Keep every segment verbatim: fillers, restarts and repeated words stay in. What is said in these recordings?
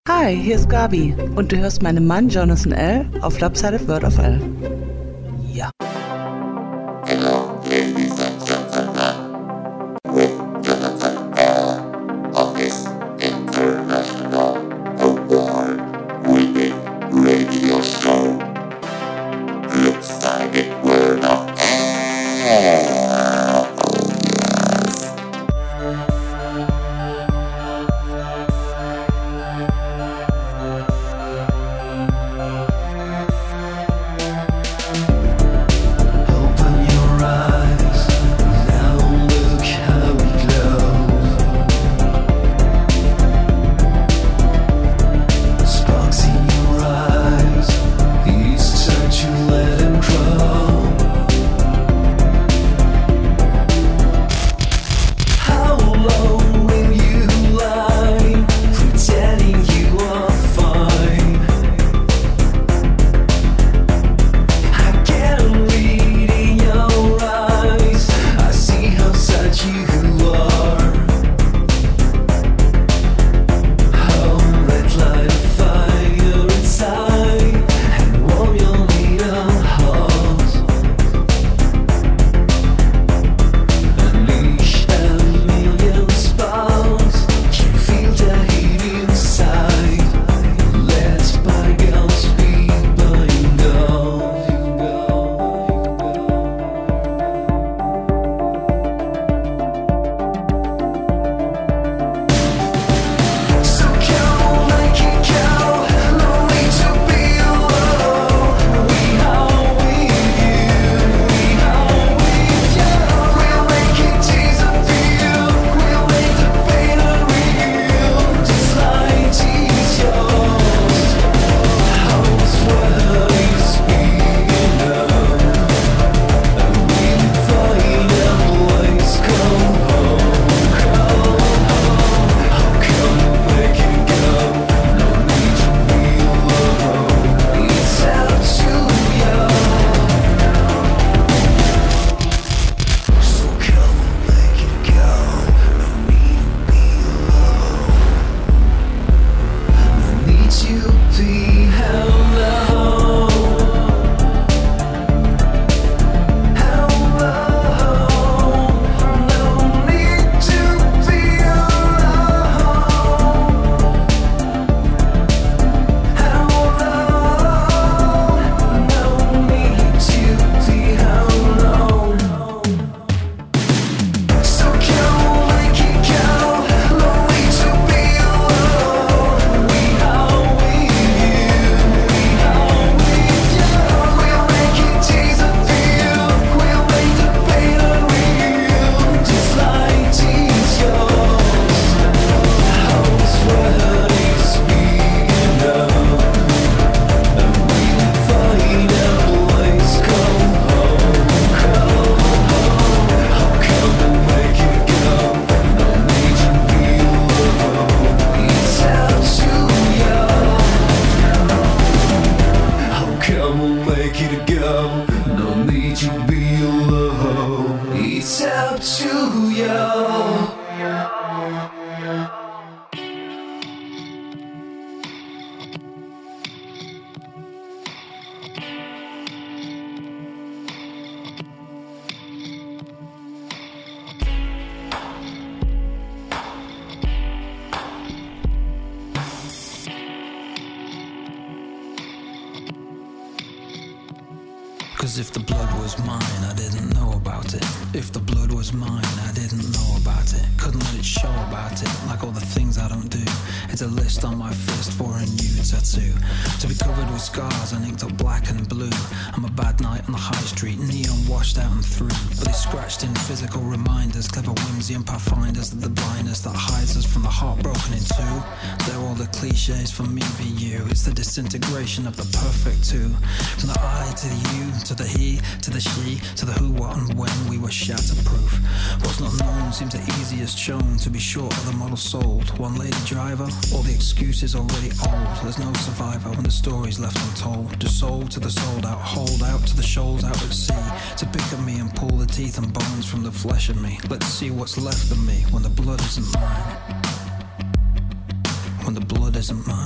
Hi, hier ist Gabi und du hörst meinen Mann Jonathan L. auf Lopsided Word of L. Ja. Hello, ladies and gentlemen, with Jonathan L. on this international award-winning radio show, Lopsided Word of L. Cause if the blood was mine, I didn't know about it. If the blood was mine, I didn't know about it. Couldn't let it show about it, like all the things I don't do. It's a list on my fist for a new tattoo. To be covered with scars and inked up black and blue. I'm a bad night on the high street, neon washed out and through. But it's scratched in physical reminders, clever whimsy and pathfinders that the blindness that hides us from the heart broken in two. They're all the cliches for me v you. It's the disintegration of the perfect two. From the I to the you, to the he, to the she, to the who, what and when we were shatterproof. What's not known seems the easiest shown. To be short of the model sold. One lady driver, all the excuses already old. There's no survivor when the story's left untold. Just sold to the sold out, hold out to the shoals out at sea. To pick at me and pull the teeth and bones from the flesh in me. Let's see what's left of me when the blood isn't mine. When the blood isn't mine.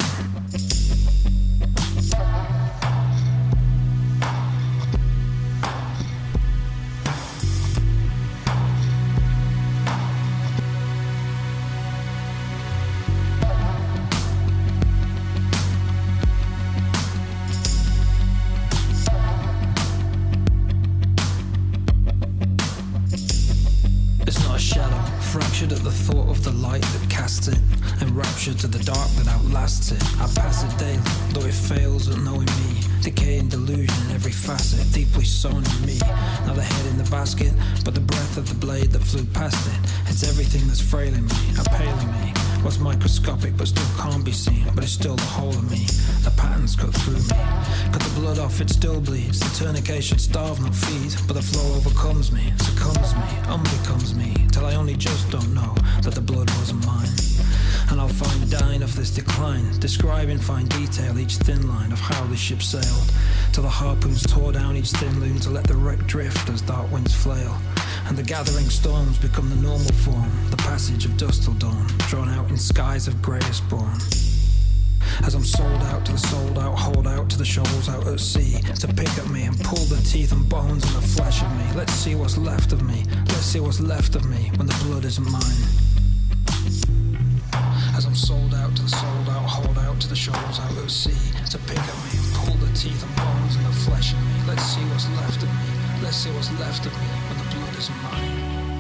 Fractured at the thought of the light that casts it, enraptured to the dark that outlasts it. I pass it daily, though it fails at knowing me. Decaying delusion in every facet, deeply sown in me. Not the head in the basket, but the breath of the blade that flew past it. It's everything that's frail in me, a pale in me. What's microscopic but still can't be seen, but it's still the whole of me. The patterns cut through me. Cut the blood off, it still bleeds. The tourniquet should starve, not feed, but the flow overcomes me, succumbs me, unbecomes me, till I only just don't know that the blood wasn't mine. And I'll find dying of this decline, describe in fine detail each thin line of how the ship sailed, till the harpoons tore down each thin loom to let the wreck drift as dark winds flail. And the gathering storms become the normal form, the passage of dust till dawn, drawn out in skies of greyest brawn. As I'm sold out to the sold out, hold out to the shoals out at sea, to pick at me and pull the teeth and bones and the flesh of me. Let's see what's left of me, let's see what's left of me when the blood isn't mine. As I'm sold out to the sold out, hold out to the shoals out at sea, to pick at me and pull the teeth and bones and the flesh of me. Let's see what's left of me, let's see what's left of me when the blood isn't mine.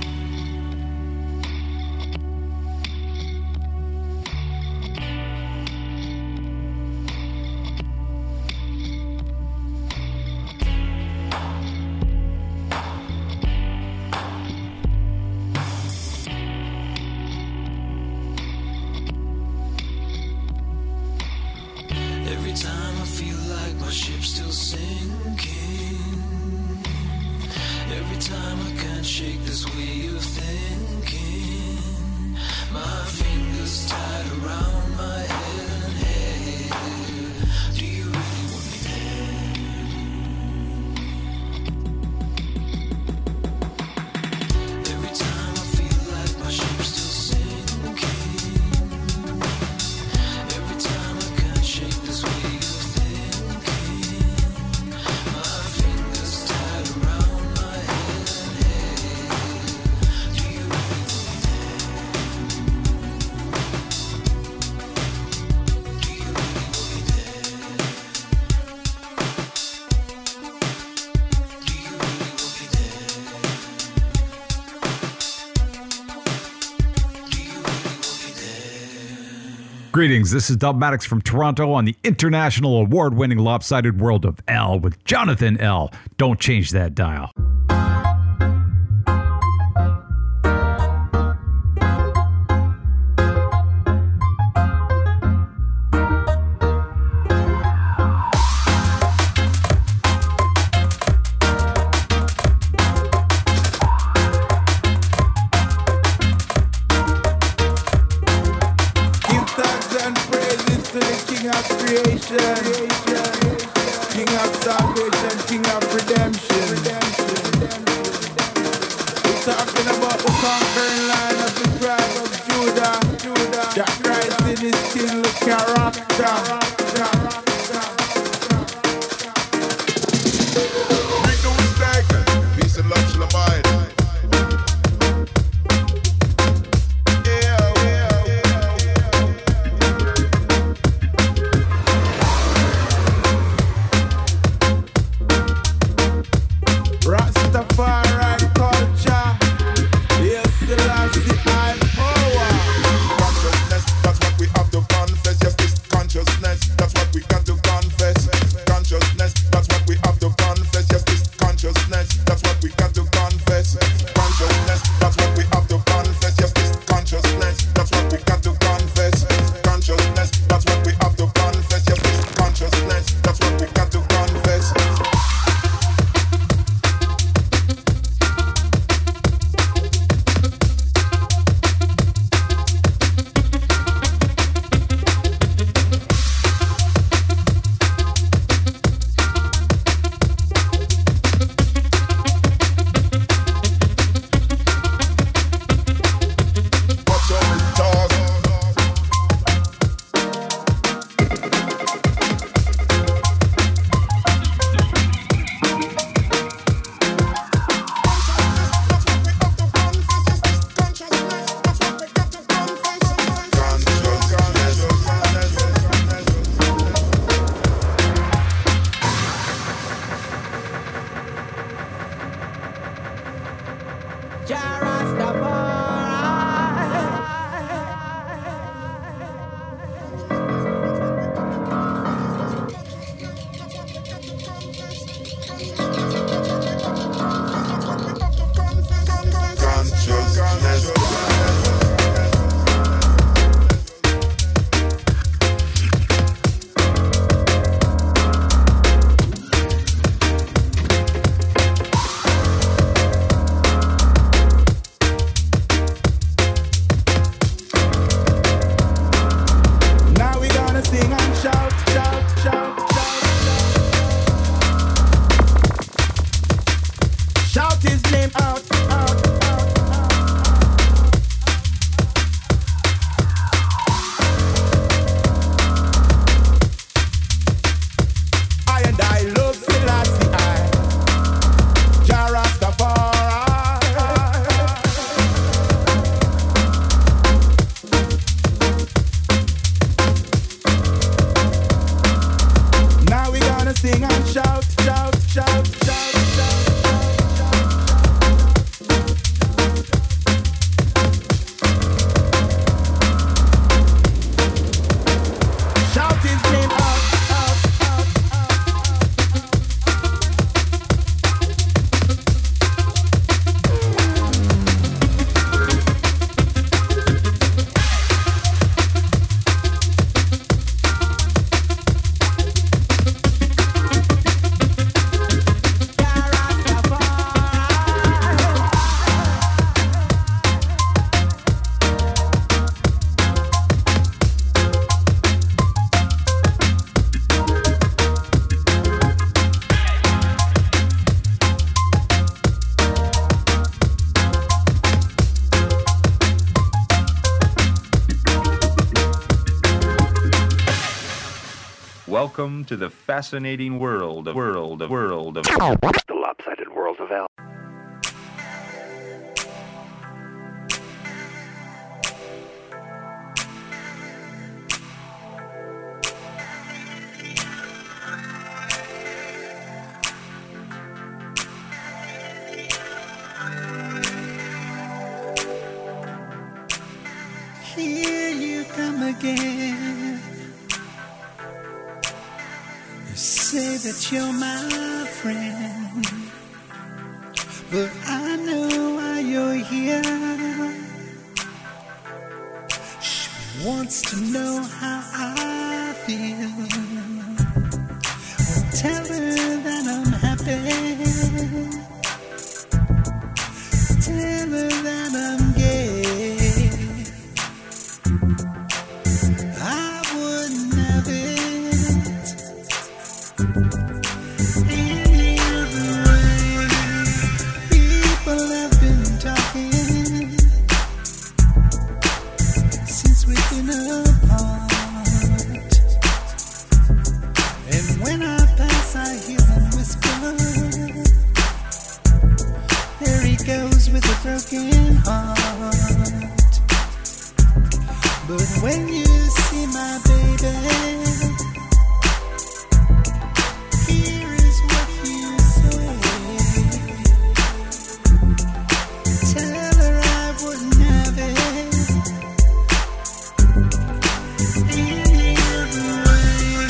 Greetings, this is Dubmatix from Toronto on the international award-winning Lopsided World of L with Jonathan L. Don't change that dial. Consciousness, Welcome to the fascinating world of world of world of The Lopsided World of Al. Here you come again. You say that you're my friend, but I know why you're here. She wants to know how I feel. Well, tell her that I'm happy. Tell her that I'm gay. I wouldn't have it any other way. People have been talking since we've been apart, and when I pass I hear them whisper, there he goes with a broken heart. But when you see my baby, here is what you say. Tell her I wouldn't have it any other way.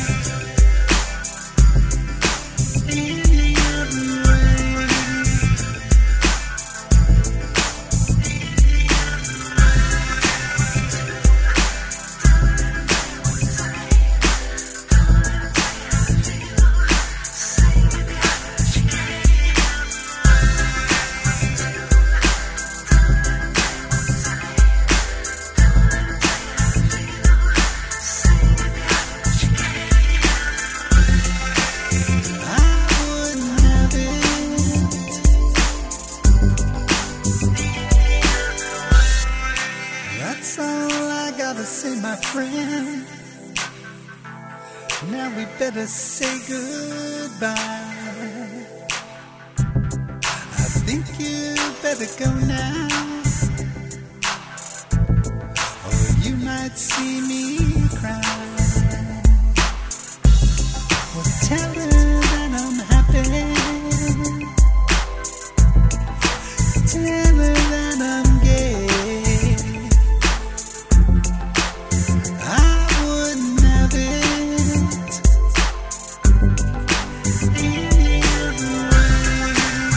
Any other way. That's all I gotta say, my friend. Now we better say goodbye. I think you better go now, or you might see me cry. Well, tell her that I'm happy. Tell her that I'm gay. I wouldn't have it any other way.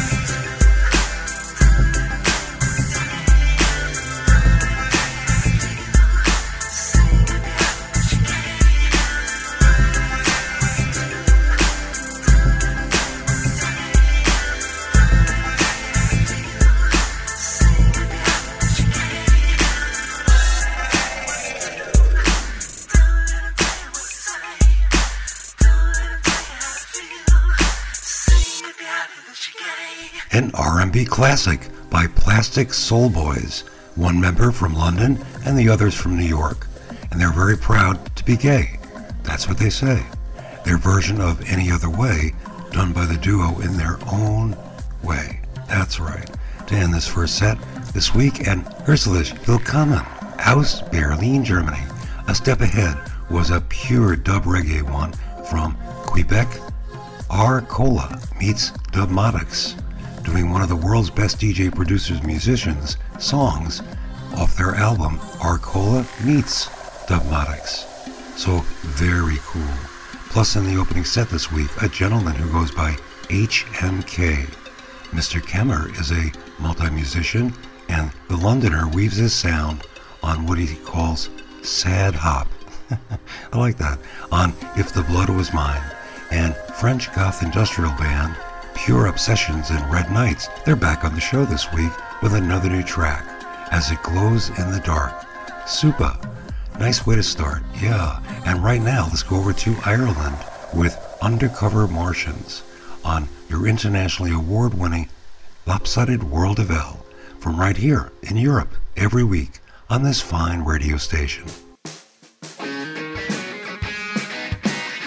An R and B classic by Plastic Soul Boys, one member from London and the others from New York, and they're very proud to be gay. That's what they say. Their version of Any Other Way, done by the duo in their own way. That's right. To end this first set this week, and Herzlich Willkommen aus Berlin, Germany. A step ahead was a pure dub reggae one from Quebec. Arcola meets Dubmatics, doing one of the world's best D J producers musicians songs off their album Arcola meets Dubmatics. So very cool. Plus in the opening set this week, a gentleman who goes by H M K. Mister Kemmer is a multi-musician, and the Londoner weaves his sound on what he calls sad hop. I like that. On If the Blood Was Mine. And French goth industrial band Pure Obsessions and Red Nights, they're back on the show this week with another new track, As It Glows in the Dark. Super. Nice way to start, yeah. And right now, let's go over to Ireland with Undercover Martians on your internationally award-winning Lopsided World of L, from right here in Europe every week on this fine radio station.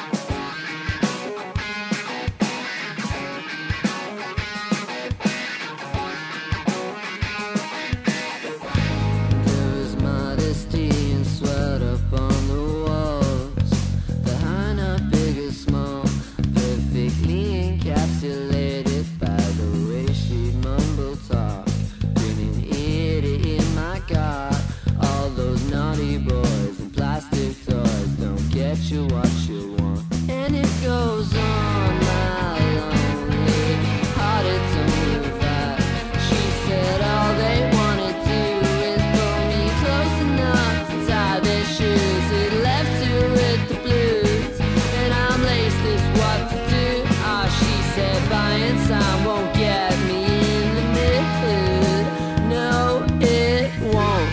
what you want. And it goes on, my lonely hearted to move out. She said all they wanna do is pull me close enough to tie their shoes. It left her with the blues, and I'm laced as what to do. Ah, she said buying time won't get me in the mood. No, it won't.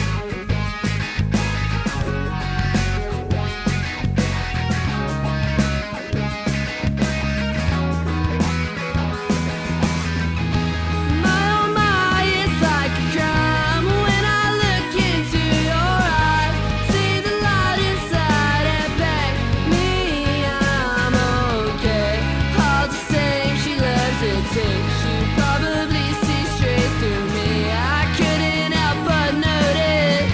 My oh my, it's like a crime when I look into your eyes. See the light inside and beg me I'm okay. All the same, she loves it too. She probably sees straight through me. I couldn't help but notice.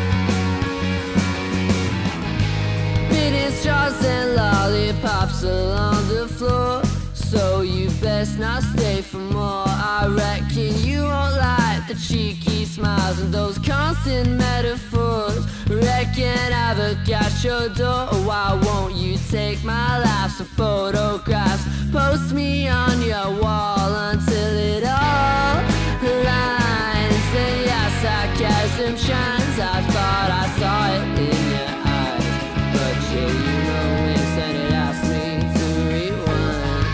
Spinning straws and lollipops along the floor. So you best not stay for more. I reckon you won't like the cheeky smiles and those constant metaphors. Reckon I've got your door. Why won't you take my life's photographs? Post me on your wall until it all aligns. And yeah, sarcasm shines. I thought I saw it in your eyes, but yeah, you know winks and it asked me to rewind.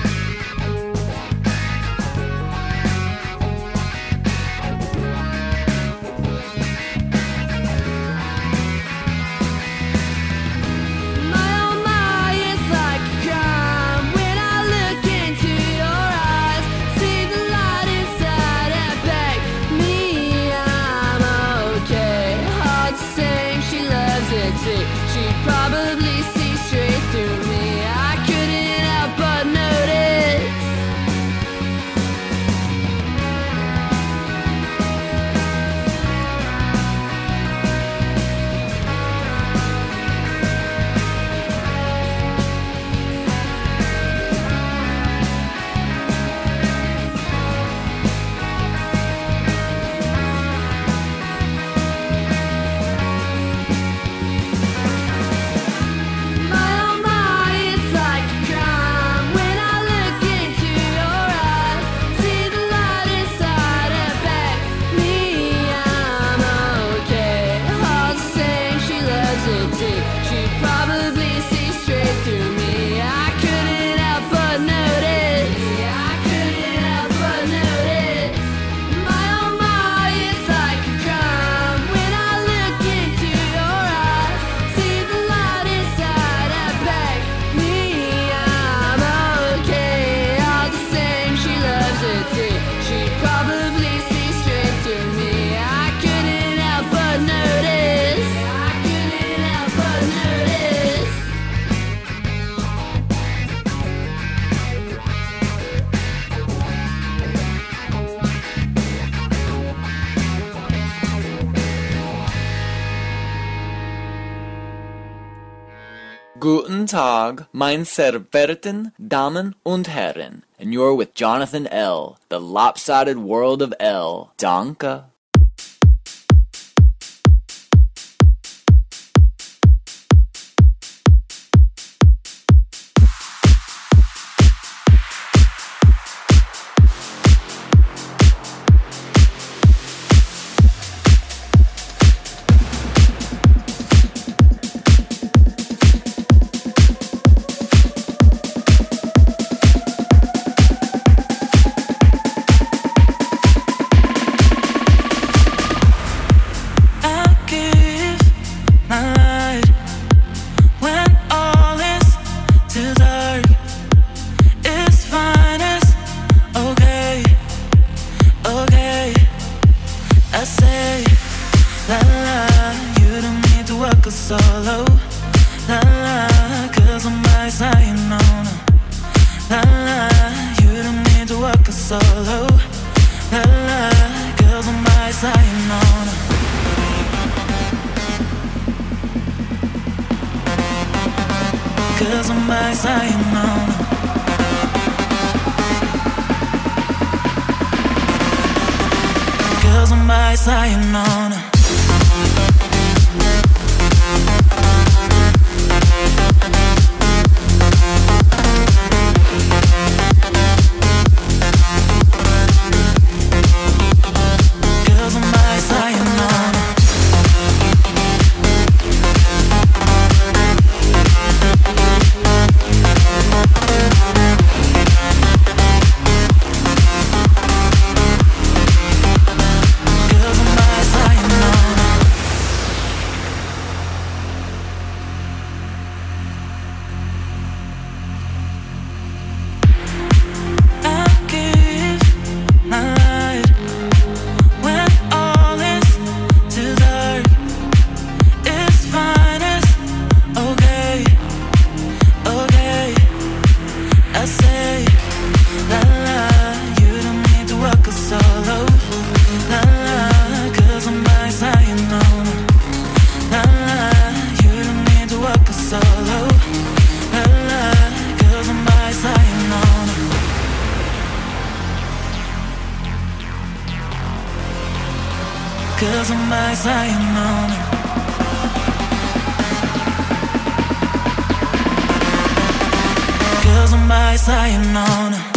My oh my, it's like a crime when I look into your eyes. See the light inside and beg me I'm okay. All the same, she loves it too. She probably sees straight through me. I couldn't help but notice. My oh my, it's like a crime when I look into your eyes. See the light inside and beg me I'm okay. All the same, she loves it too. She probably sees straight through me. I couldn't help but notice. I couldn't help but notice. My oh my, it's like a crime when I look into your eyes. See the light inside and beg me I'm okay. All the same, she loves it too. She probably sees straight through me. I couldn't help but notice. I couldn't help but notice. Guten Tag, mein sehr verehrten Damen und Herren. And you're with Jonathan L., the lopsided world of L. Danke. Cause I'm by sayonara. Cause I'm by sayonara. Cause of my Zion on it. Cause of my Zion on it.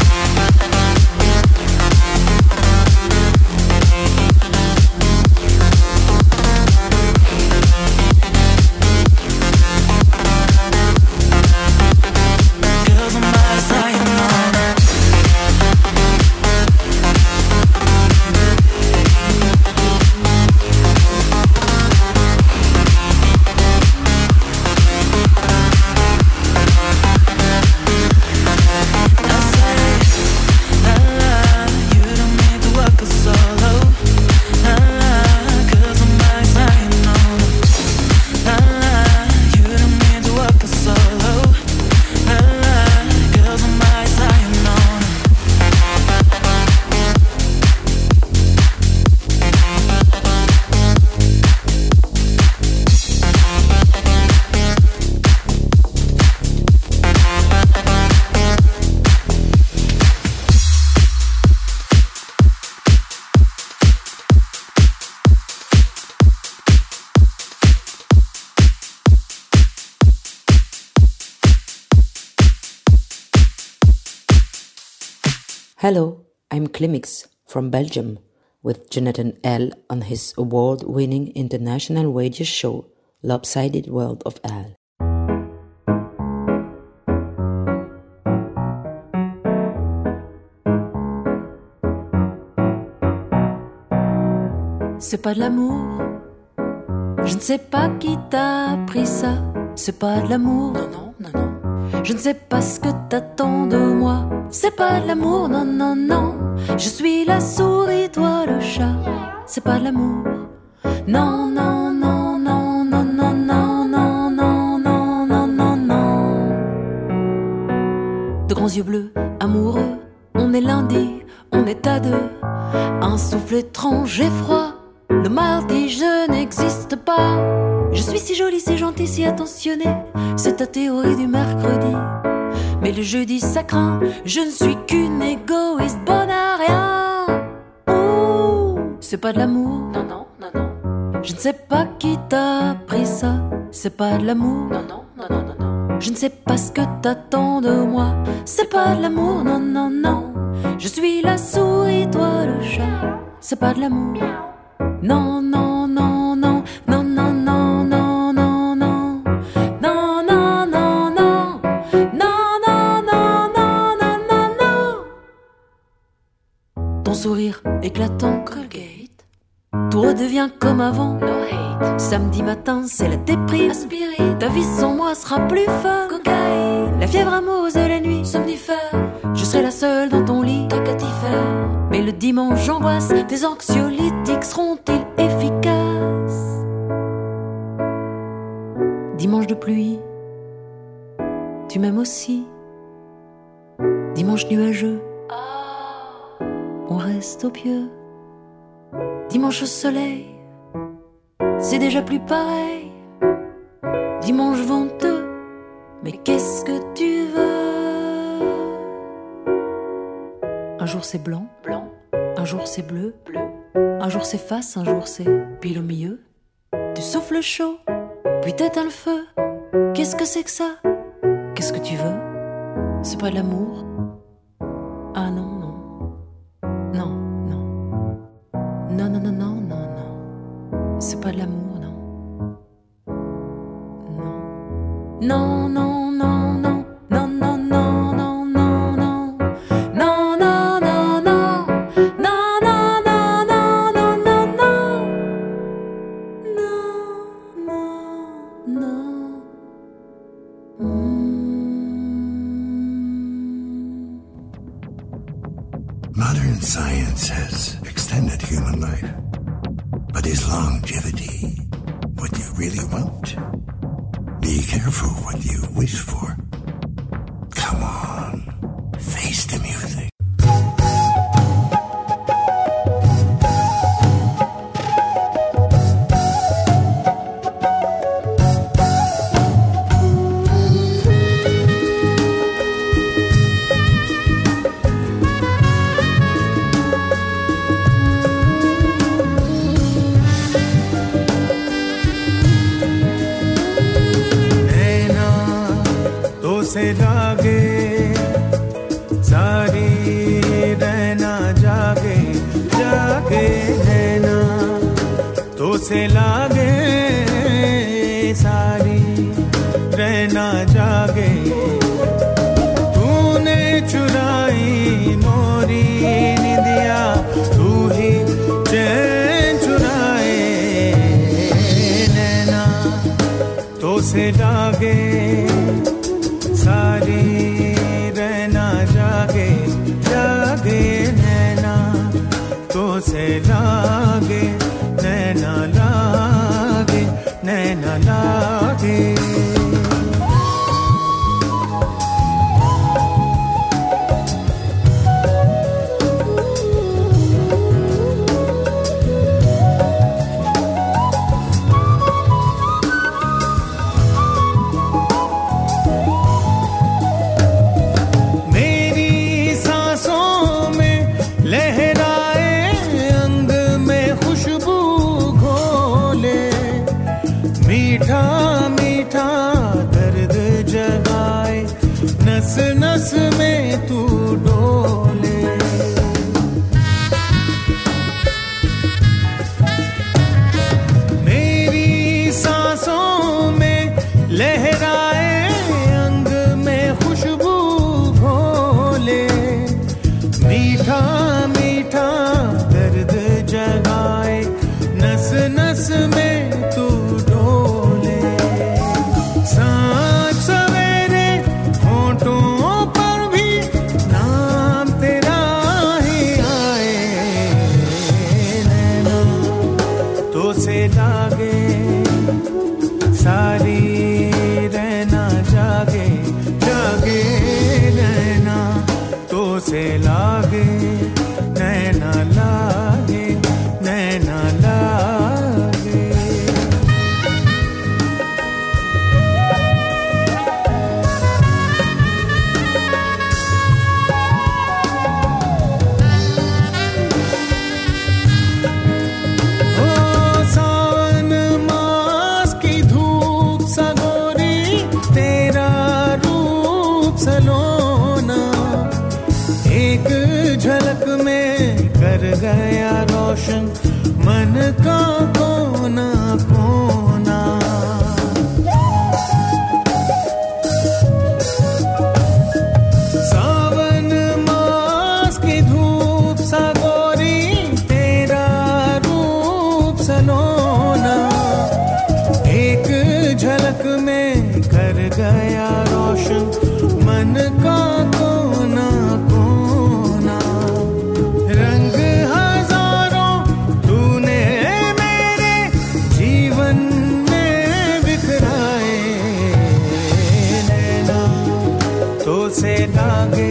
Hello, I'm Klimix from Belgium with Jonathan L. on his award-winning international radio show Lopsided World of Al. C'est pas de l'amour, je ne sais pas qui t'a appris ça. C'est pas de l'amour, non, non, non, non. Je ne sais pas ce que t'attends de moi. C'est pas de l'amour, non, non, non. Je suis la souris, toi le chat. C'est pas de l'amour, non, non, non, non, non, non, non, non, non, non, non, non, non. De grands yeux bleus, amoureux, on est lundi, on est à deux. Un souffle étrange et froid. Le mardi, je n'existe pas. Je suis si jolie, si gentille, si attentionnée. C'est ta théorie du mercredi. Mais le jeudi, ça craint. Je ne suis qu'une égoïste bonne à rien. Ouh, c'est pas de l'amour. Non, non, non, non. Je ne sais pas qui t'a appris ça. C'est pas de l'amour. Non, non, non, non, non, non. Je ne sais pas ce que t'attends de moi. C'est pas de l'amour. Non, non, non. Je suis la souris, toi le chat. C'est pas de l'amour. Non, non, non, non, non, non, non, non, non, non, non, non, non, non, non, non, non, non, non, non. Ton sourire éclatant, Colgate. Tout redevient comme avant. No hate. Samedi matin, c'est la déprime. Aspirine. Ta vie sans moi sera plus fun. Cocaïne. La fièvre amoureuse de la nuit. Somnifère. Je serai la seule dans ton lit. Cacatifère. Mais le dimanche, j'angoisse. Tes anxiolytiques seront-ils efficaces? Dimanche de pluie. Tu m'aimes aussi. Dimanche nuageux. On reste au pieu. Dimanche au soleil, c'est déjà plus pareil. Dimanche venteux, mais qu'est-ce que tu veux? Un jour c'est blanc, blanc. Un jour c'est bleu, bleu. Un jour c'est face, un jour c'est pile au milieu. Tu souffles chaud, puis t'éteins le feu. Qu'est-ce que c'est que ça? Qu'est-ce que tu veux? C'est pas de l'amour? Ah non, non. Non, non. Non, non, non, non, non, non. C'est pas de l'amour, non. Non. Non, non, non, non. Non, non, non, non, non, non. Non, non, non, non. Non, non, non, non, non, non, non. Non, non, non. Modern science has extended human life. But is longevity what you really want? Be careful what you wish for. Come on, face the music. से लागे सारी रहना जागे जागे रहना तो से लागे सारी रहना जागे तूने चुराई मोरी निंदिया तू ही चैन चुराए नैना तो से लागे सारी रहना जागे जागे नैना तो से लागे नैना लागे नैना लागे नस नस में तू डोले मेरी सांसों में लहराए अंग में खुशबू घोले मीठा मीठा दर्द जगाए नस नस में तू डोले सांझ सवेरे होठों पर भी नाम तेरा ही आए नैना तो से लागे सारी रहना जागे जागे नैना तो से लागे नैना लागे नैना लागे झलक में कर गया रोशन मन का कोना कोना सावन मास की धूप सा गोरी तेरा रूप सलोना एक झलक में कर गया रोशन मन का कोना कोना रंग हजारों तूने मेरे जीवन में बिखराए नैना तो से लागे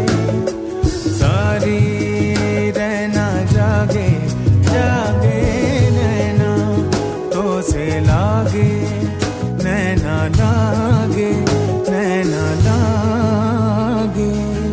सारी रहना जागे जागे नैना तो से लागे नैना लागे नैना लागे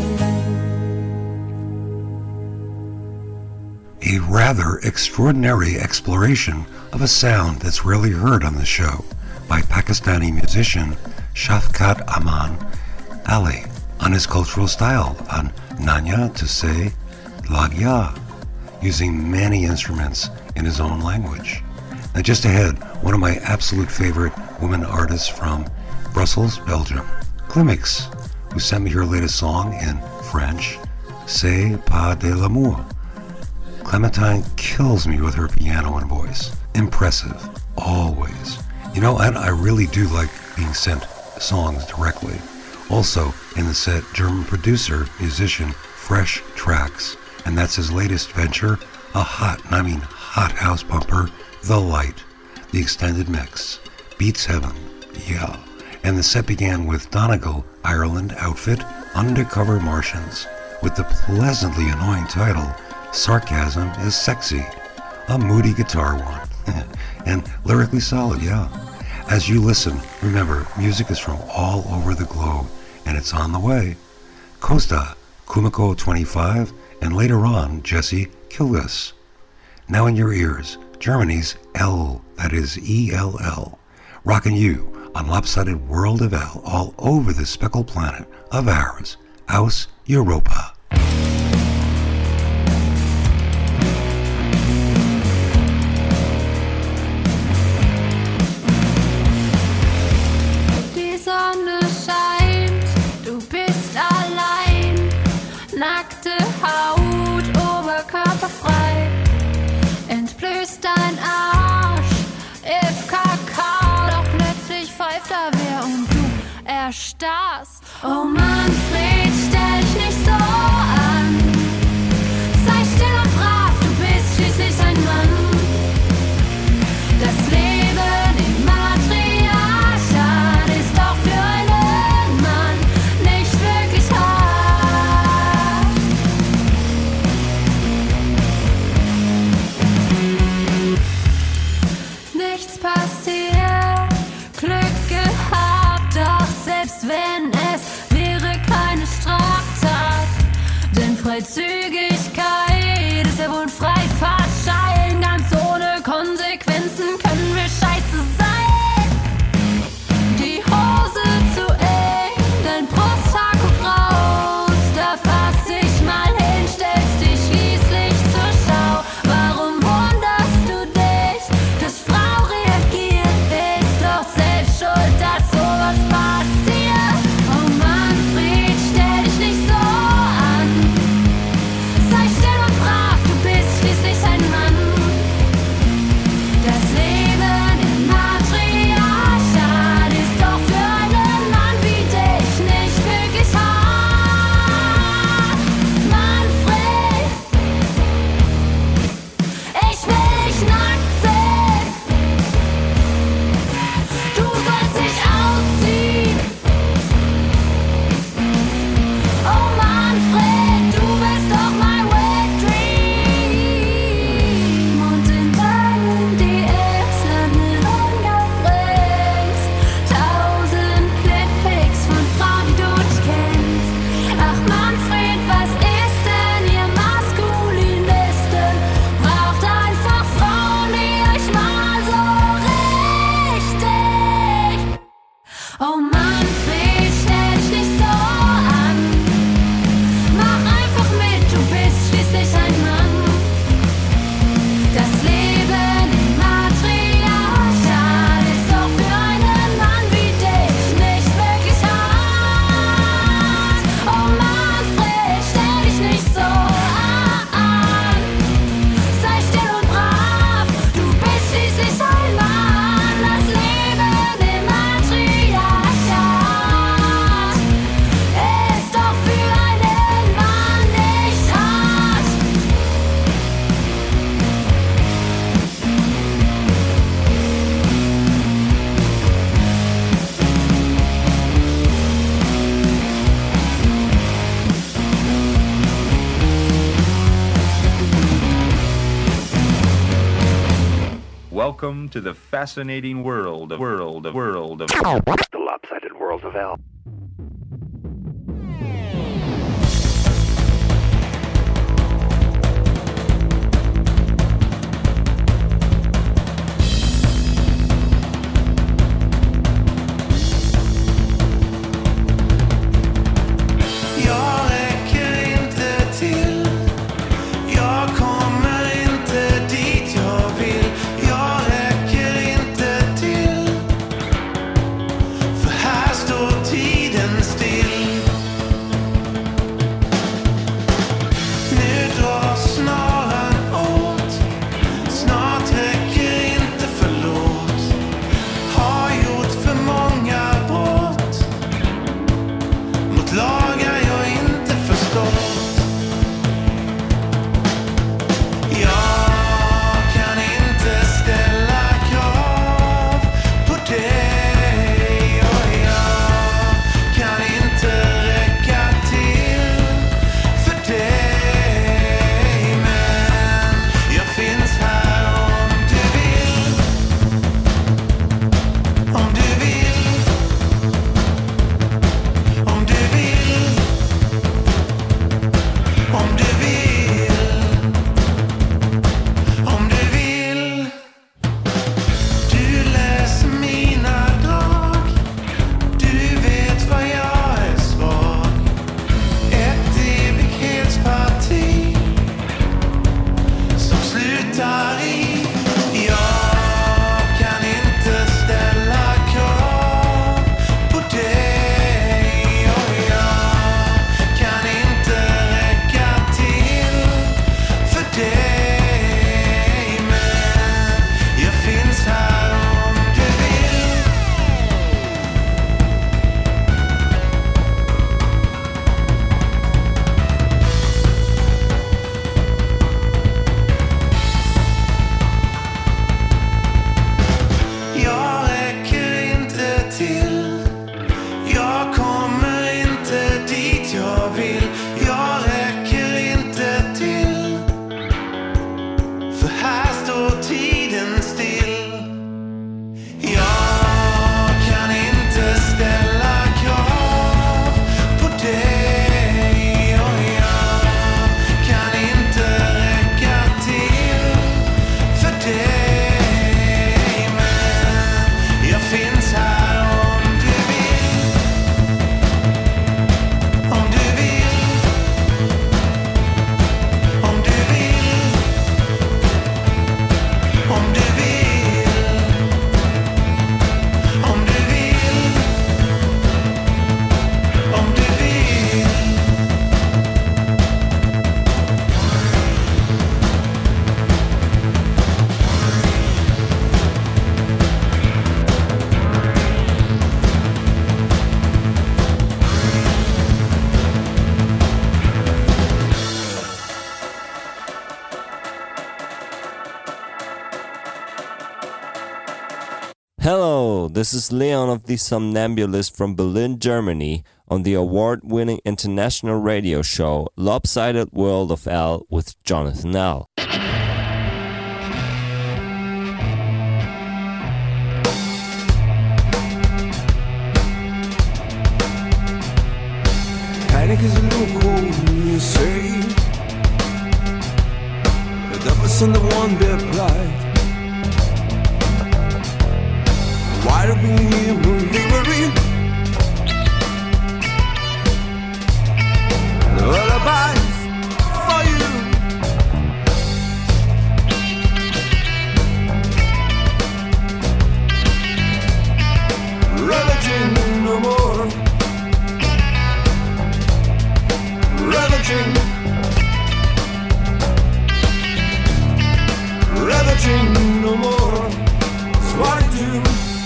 A rather extraordinary exploration of a sound that's rarely heard on the show by Pakistani musician Shafkat Aman Ali on his cultural style on Nanya to say Lagya, using many instruments in his own language. Now just ahead, one of my absolute favorite women artists from Brussels, Belgium, Climix, who sent me her latest song in French, C'est pas de l'amour. Clementine kills me with her piano and voice. Impressive, always. You know, and I really do like being sent songs directly. Also, in the set, German producer, musician, Fresh Tracks, and that's his latest venture, a hot, and I mean hot house bumper, The Light, the extended mix, beats heaven, yeah. And the set began with Donegal, Ireland outfit, Undercover Martians, with the pleasantly annoying title, Sarcasm is Sexy, a moody guitar one, and lyrically solid, yeah. As you listen, remember, music is from all over the globe, and it's on the way. Costa, Kumiko twenty-five, and later on, Jesse Kilgus. Now in your ears, Germany's L, that is E L L, rocking you on Lopsided World of L all over the speckled planet of ours, Aus Europa. Die Sonne scheint, du bist allein, nackte Haut, oberkörperfrei, entblößt dein Arsch, if Kakao, doch plötzlich pfeift da wer und du erstarrst. Oh Manfred, stell dich nicht so an, sei still und brav, du bist schließlich ein Mann. Das Leben im Matriarchat ist doch für einen Mann nicht wirklich hart. Nichts passiert, Glück gehabt, doch selbst wenn es wäre keine Straftat, denn Freizügigkeit ist ja wohl Freifahrtschein, ganz ohne Konsequenzen können wir scheiße sein. Die Hose zu eng, dein Brusthaar guckt raus, da fass ich mal hin, stellst dich schließlich zur Schau. Warum wunderst du dich, dass Frau reagiert, ist doch selbst schuld, dass sowas passiert. Oh Manfred, stell dich nicht so an, sei still und brav, du bist schließlich ein Mann. Das Leben im Matriarchat ist doch für einen Mann wie dich nicht wirklich hart. Manfred, ich will dich nackt sehen, du sollst dich ausziehen. Oh Manfred, du bist doch mein wet dream, und in deinen D Ms landen ungefremst tausend Clippics von Frauen, die du nicht kennst. Ach Manfred, was ist denn ihr Maskulinisten? Braucht einfach Frauen, die euch mal so richtig. Oh Manfred, stell dich nicht so an, mach einfach mit, du bist schließlich ein Mann. Das Leben im Matriarchat ist doch für einen Mann wie dich nicht wirklich hart. Oh Manfred, stell dich nicht so an, sei still und brav, du bist schließlich ein Mann. Das Leben im Matriarchat ist doch für einen Mann nicht hart. Welcome to the fascinating world of world of world of The Lopsided World of L. Jag räcker inte till, jag kommer inte dit jag vill. Jag räcker inte till, för här står tiden. This is Leon of the Somnambulist from Berlin, Germany, on the award-winning international radio show Lopsided World of L with Jonathan L. Panic is a loophole, you say. The devil's in the one bit plight. Why do we hear delivery? Lullabies for you. Ravaging no more. Ravaging. Ravaging no more. It's what I do.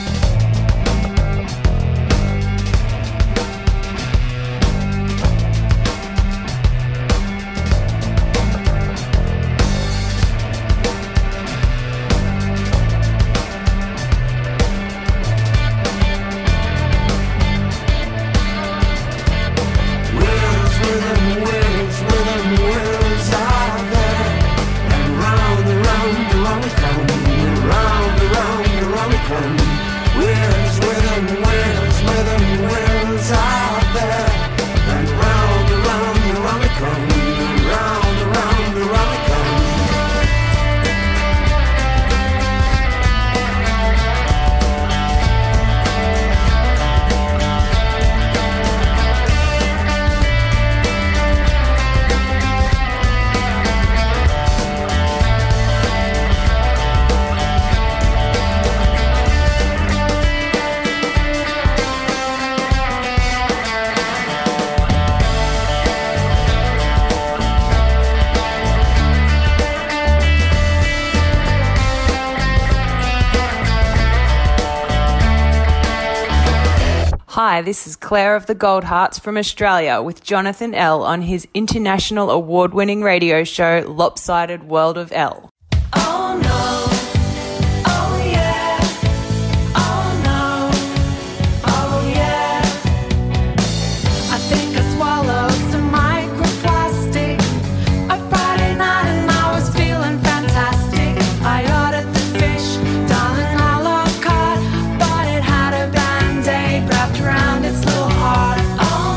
Hi, this is Claire of the Gold Hearts from Australia with Jonathan L on his international award-winning radio show Lopsided World of L. Oh no, oh yeah, oh no, oh yeah. I think I swallowed some microplastic a Friday night and I was feeling fantastic. I ordered the fish, darling, a la carte, but it had a band-aid wrapped around its little heart. Oh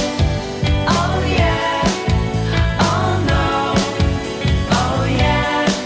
no, oh yeah, oh no, oh yeah.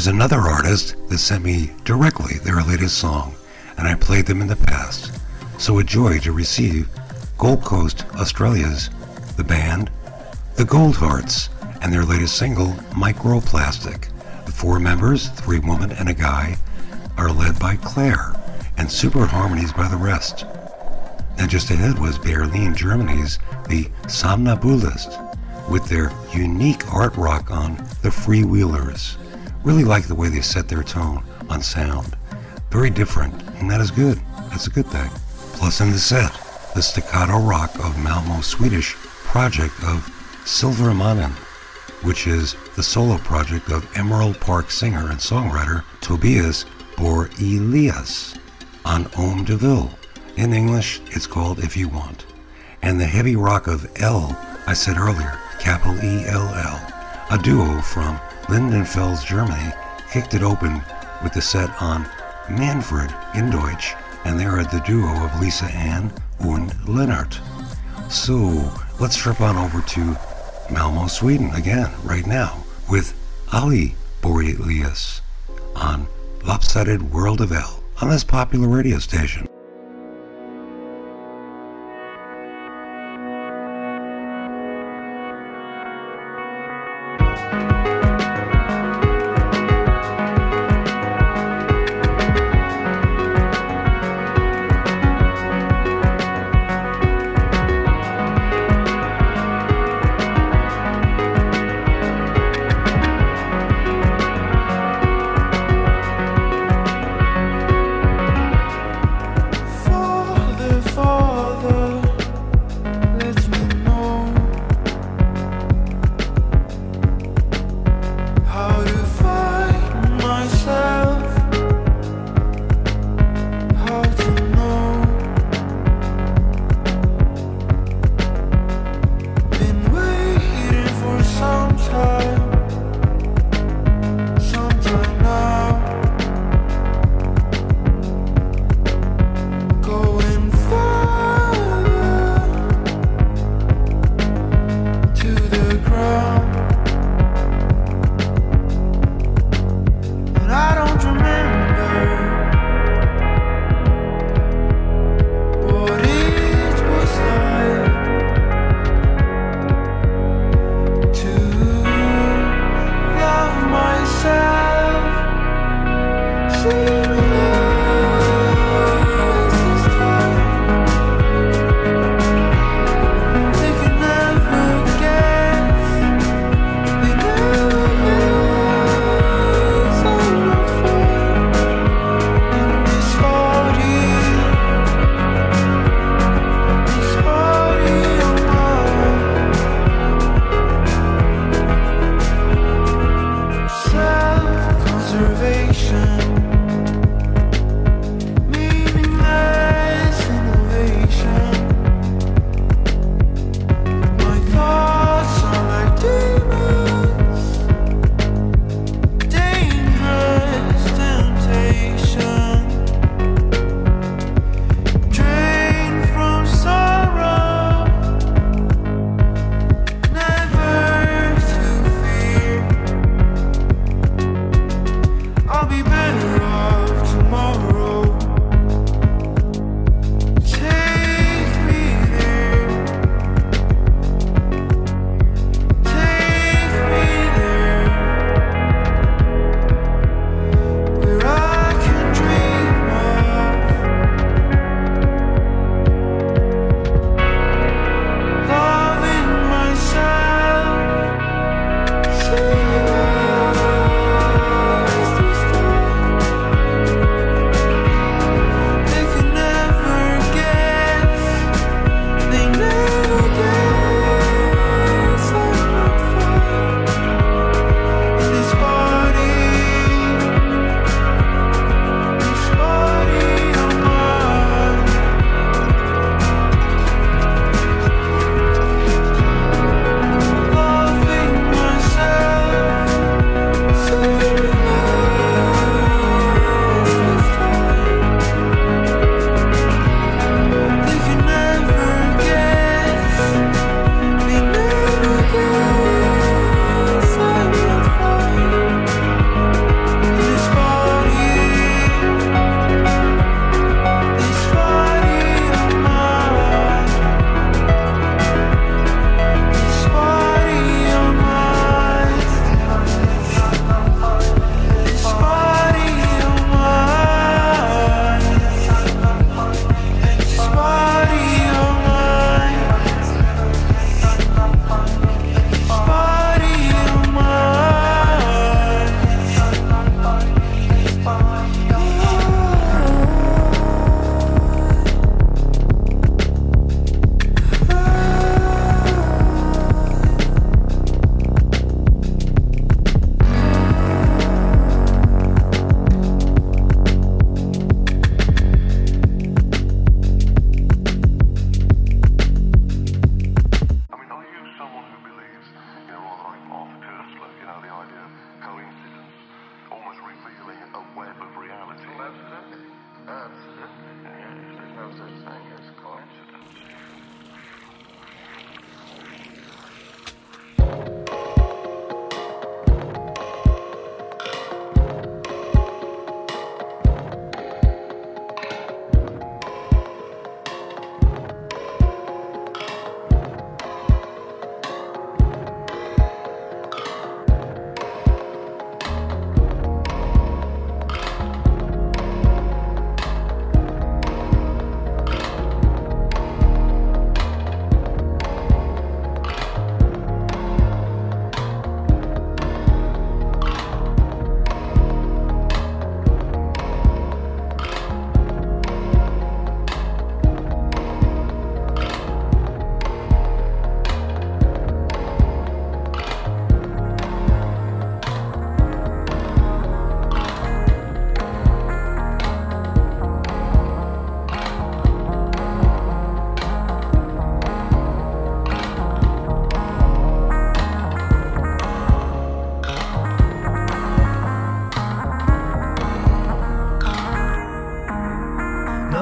there's another artist that sent me directly their latest song, and I played them in the past. So a joy to receive Gold Coast, Australia's The Band, The Goldhearts, and their latest single, Microplastic. The four members, three women and a guy, are led by Claire, and super harmonies by the rest. And just ahead was Berlin, Germany's The Somnambulist, with their unique art rock on The Freewheelers. Really like the way they set their tone on sound. Very different, and that is good. That's a good thing. Plus in the set, the staccato rock of Malmo Swedish project of Silvermannen, which is the solo project of Emerald Park singer and songwriter Tobias Bor-Elias on Om de Ville. In English, it's called If You Want. And the heavy rock of L, I said earlier, capital E L L, a duo from Lindenfels, Germany, kicked it open with the set on Manfred in Deutsch, and they are the duo of Lisa Ann and Lennart. So, let's trip on over to Malmo, Sweden again, right now, with Ali Bor-Elias on Lopsided World of L on this popular radio station. Self-conservation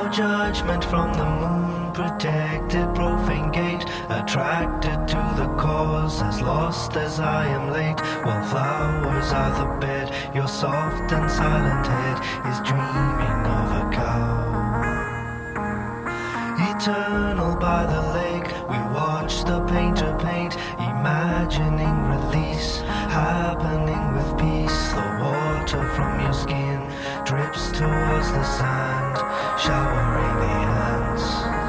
judgment from the moon, protected, profane gate, attracted to the cause, as lost as I am late. While flowers are the bed, your soft and silent head is dreaming of a cow. Eternal by the lake, we watch the painter paint, imagining release, happening with peace. The water from your skin drips towards the sand, showering the ants.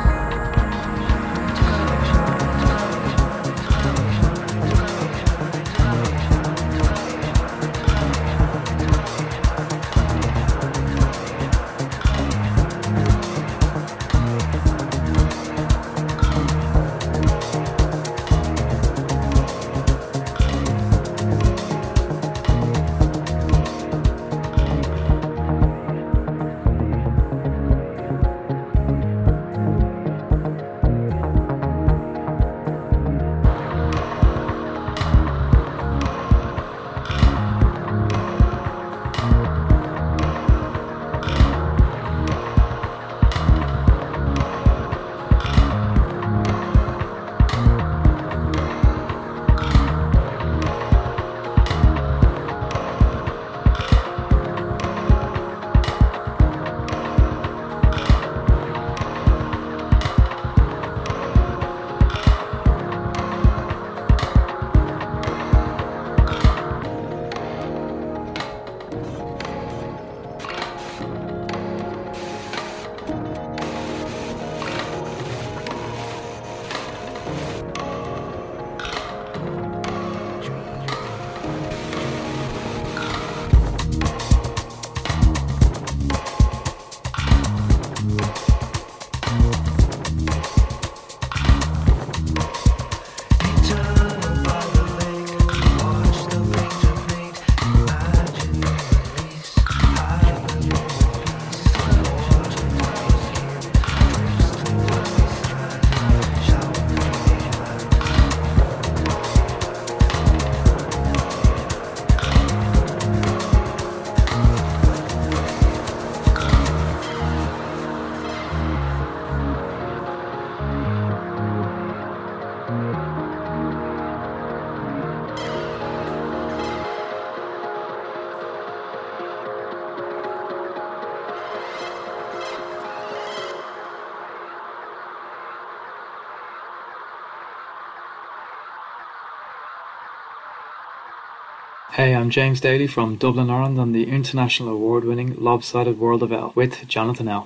Hey, I'm James Daly from Dublin, Ireland on the international award-winning Lopsided World of L with Jonathan L.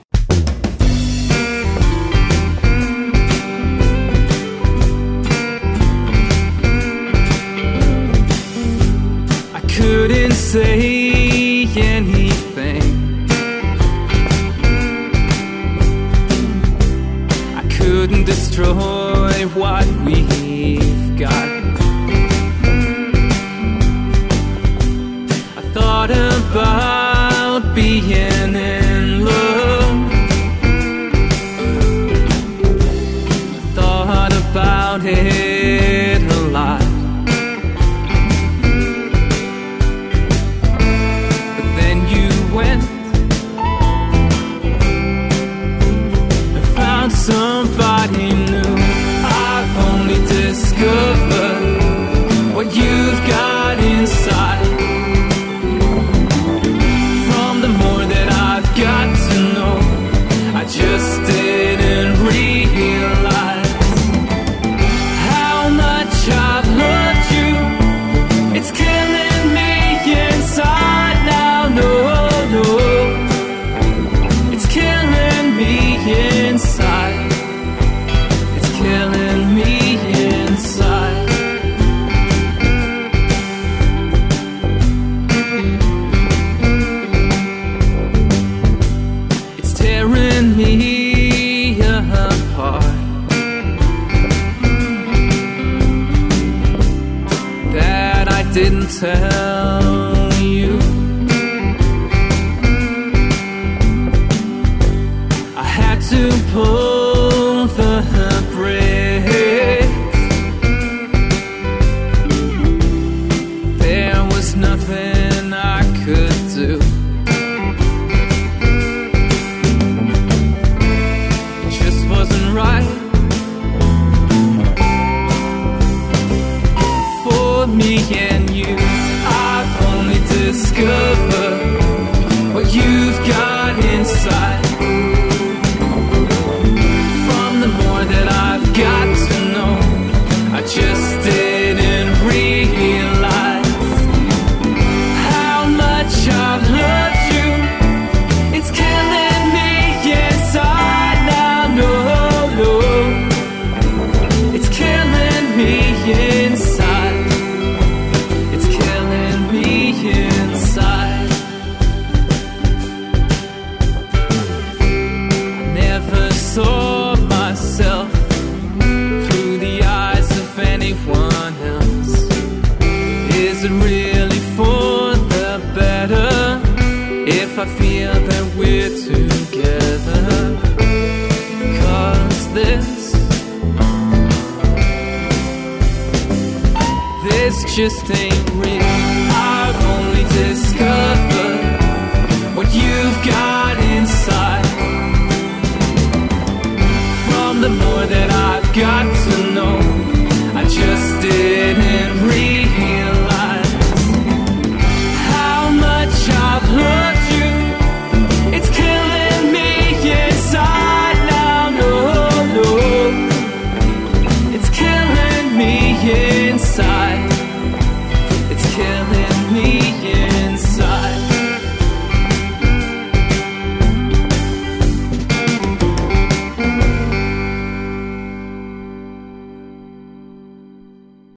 I couldn't say anything, I couldn't destroy what we've got. Thought about being in love, thought about it a lot, but then you went and found somebody new. I've only discovered what you've got inside. Got to know, I just didn't realize how much I've loved you. It's killing me inside now, no, no. It's killing me inside. It's killing me inside. Me apart, that I didn't tell you. I had to pull the brakes. There was nothing I could do. that we're together. 'Cause this, this just ain't real. I've only discovered